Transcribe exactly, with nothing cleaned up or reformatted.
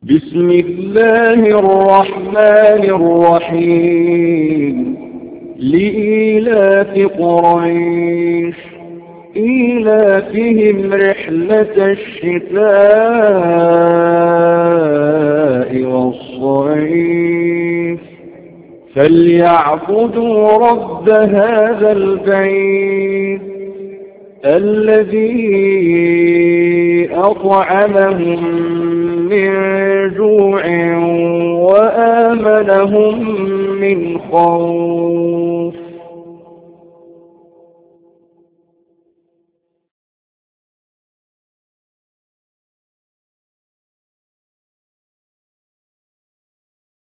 بسم الله الرحمن الرحيم لإيلاف قريش إيلافهم رحلة الشتاء والصيف فليعبدوا رب هذا البيت الذي أطعمهم من جوع وآمنهم من خوف.